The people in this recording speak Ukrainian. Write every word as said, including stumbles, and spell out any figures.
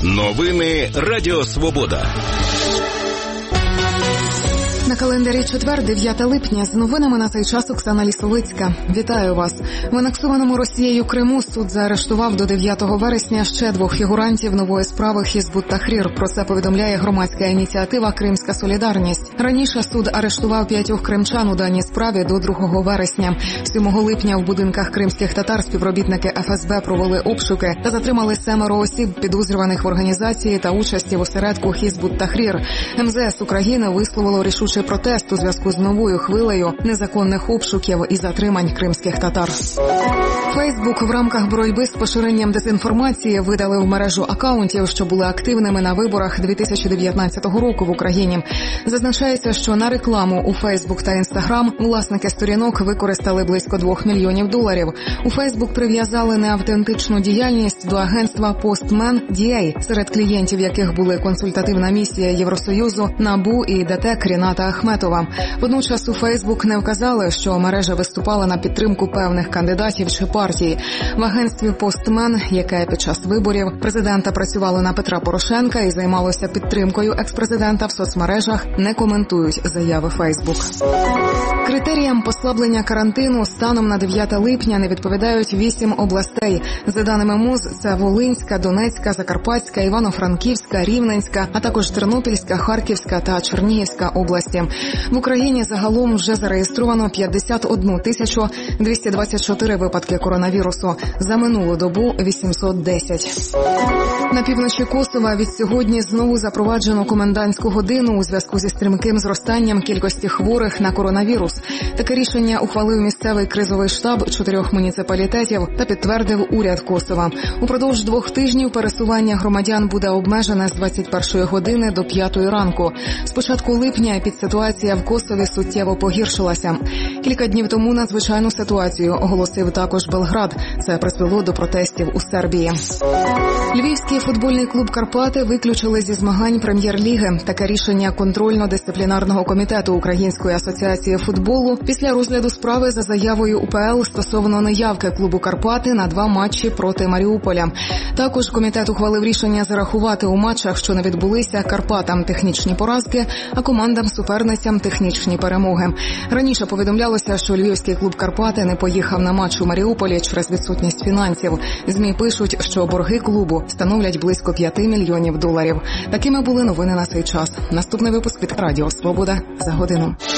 Новини Радіо Свобода. На календарі четвер, дев'яте липня. З новинами на цей час Оксана Лісовицька. Вітаю вас. В анексованому Росією Криму суд заарештував до дев'ятого вересня ще двох фігурантів нової справи Хізбут Тахрір. Про це повідомляє громадська ініціатива «Кримська солідарність». Раніше суд арештував п'ятьох кримчан у даній справі до другого вересня. сьомого липня в будинках кримських татар співробітники еф ес бе провели обшуки та затримали семеро осіб, підозрюваних в організації та участі в осередку Хізбут Тахрір. ем зе ес України висловило рішучий протест у зв'язку з новою хвилею незаконних обшуків і затримань кримських татар. Фейсбук в рамках боротьби з поширенням дезінформації видалив мережу акаунтів, що були активними на виборах дві тисячі дев'ятнадцятого року в Україні. Зазначається, що на рекламу у Фейсбук та Інстаграм власники сторінок використали близько двох мільйонів доларів. У Фейсбук прив'язали неавтентичну діяльність до агентства Postman ді ей, серед клієнтів яких були консультативна місія Євросоюзу, НАБУ і ДТЕК Ріната Ахметова. Водночас у Фейсбук не вказали, що мережа виступала на підтримку певних кандидатів чи партій. В агентстві Postman, яке під час виборів президента працювало на Петра Порошенка і займалося підтримкою експрезидента в соцмережах, не коментують заяви Фейсбук. Критеріям послаблення карантину станом на дев'яте липня не відповідають вісім областей. За даними МОЗ, це Волинська, Донецька, Закарпатська, Івано-Франківська, Рівненська, а також Тернопільська, Харківська та Чернігівська області. В Україні загалом вже зареєстровано п'ятдесят одну тисячу двісті двадцять чотири випадки коронавірусу. За минулу добу вісімсот десять. На півночі Косова від сьогодні знову запроваджено комендантську годину у зв'язку зі стрімким зростанням кількості хворих на коронавірус. Таке рішення ухвалив місцевий кризовий штаб чотирьох муніципалітетів та підтвердив уряд Косова. Упродовж двох тижнів пересування громадян буде обмежене з двадцять першої години до п'ятої ранку. З початку липня підситуація в Косові суттєво погіршилася. Кілька днів тому надзвичайну ситуацію оголосив також Белград. Це призвело до протестів у Сербії. Львівський футбольний клуб «Карпати» виключили зі змагань прем'єр-ліги. Таке рішення контрольно-дисциплінарного комітету Української асоціації футболу після розгляду справи за заявою у пе ел стосовно неявки клубу «Карпати» на два матчі проти Маріуполя. Також комітет ухвалив рішення зарахувати у матчах, що не відбулися, Карпатам технічні поразки, а командам-суперницям технічні перемоги. Раніше повідомлялося, що львівський клуб «Карпати» не поїхав на матч у Маріуполі через відсутність фінансів. ЗМІ пишуть, що борги клубу становлять близько п'яти мільйонів доларів. Такими були новини на цей час. Наступний випуск від Радіо Свобода за годину.